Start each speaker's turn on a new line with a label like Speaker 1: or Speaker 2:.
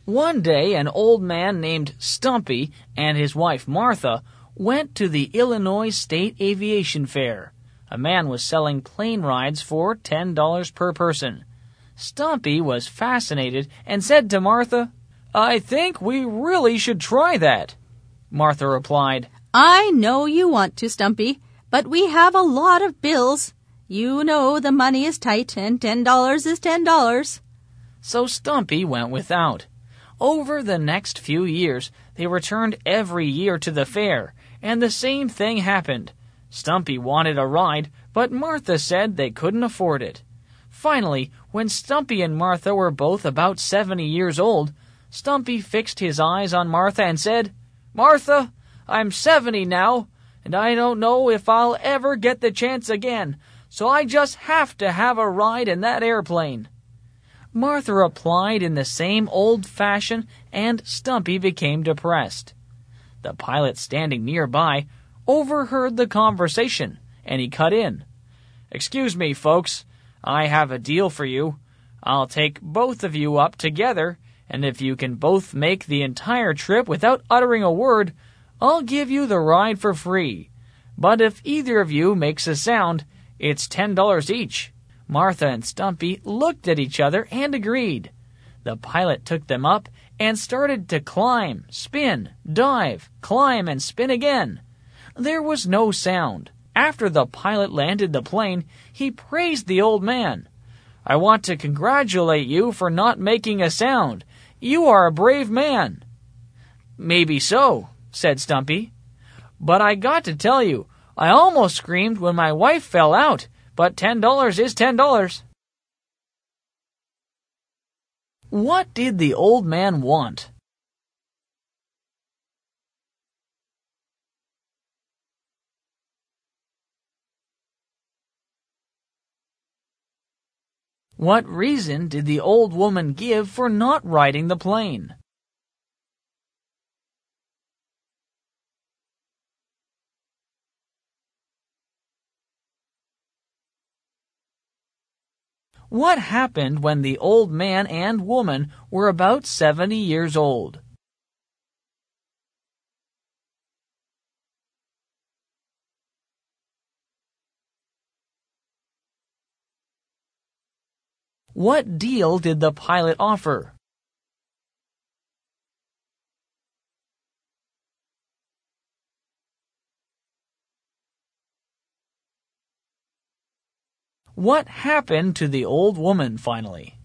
Speaker 1: One day, an old man named Stumpy and his wife Martha went to the Illinois State Aviation Fair. A man was selling plane rides for $10 per person. Stumpy was fascinated and said to Martha, "I think we really should try that." Martha replied,
Speaker 2: "I know you want to, Stumpy, but we have a lot of bills. You know the money is tight, and $10 is $10.
Speaker 1: So Stumpy went without. Over the next few years, they returned every year to the fair, and the same thing happened. Stumpy wanted a ride, but Martha said they couldn't afford it. Finally, when Stumpy and Martha were both about 70 years old, Stumpy fixed his eyes on Martha and said, "Martha, I'm 70 now, and I don't know if I'll ever get the chance again, so I just have to have a ride in that airplane." Martha replied in the same old fashion, and Stumpy became depressed. The pilot standing nearby overheard the conversation, and he cut in. "Excuse me, folks, I have a deal for you. I'll take both of you up together, and if you can both make the entire trip without uttering a word, I'll give you the ride for free. But if either of you makes a sound, it's $10 each." Martha and Stumpy looked at each other and agreed. The pilot took them up and started to climb, spin, dive, climb, and spin again. There was no sound. After the pilot landed the plane, he praised the old man. "I want to congratulate you for not making a sound. You are a brave man." "Maybe so," said Stumpy. "But I got to tell you, I almost screamed when my wife fell out. But $10 is $10. What did the old man want? What reason did the old woman give for not riding the plane? What happened when the old man and woman were about 70 years old? What deal did the pilot offer? What happened to the old woman finally?